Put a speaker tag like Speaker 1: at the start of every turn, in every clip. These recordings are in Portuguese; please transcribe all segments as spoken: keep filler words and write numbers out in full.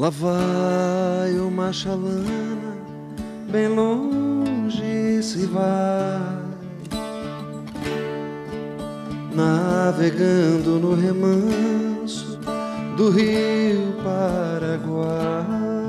Speaker 1: Lá vai uma chalana, bem longe se vai, navegando no remanso do rio Paraguai.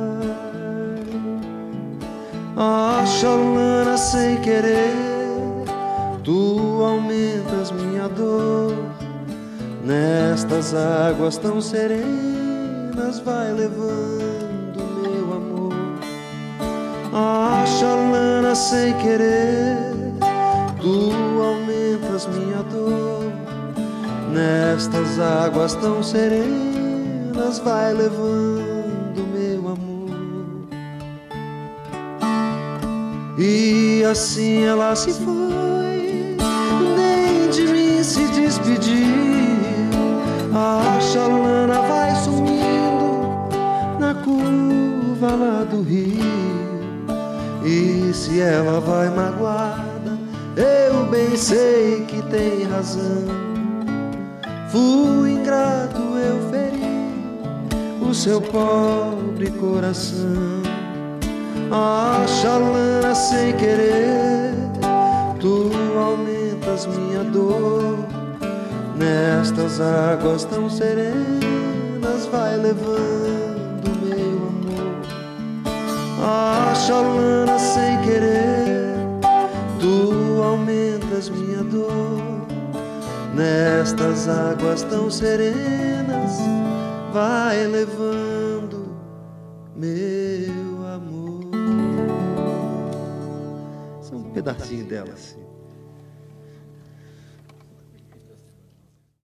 Speaker 1: Ah, chalana, sem querer, tu aumentas minha dor. Nestas águas tão serenas vai levando meu amor. Ah, chalana, sem querer, tu aumentas minha dor. Nestas águas tão serenas vai levando meu amor. E assim ela se foi, nem de mim se despediu. A chalana vai sumindo na curva lá do rio. E se ela vai magoada, eu bem sei que tem razão. Fui ingrato, eu feri o seu pobre coração. Ah, chalana, sem querer, tu aumentas minha dor. Nestas águas tão serenas vai levando meu amor. Ah, chalana, sem querer, tu aumentas minha dor. Nestas águas tão serenas vai levando meu amor. Isso é um pedacinho dela assim.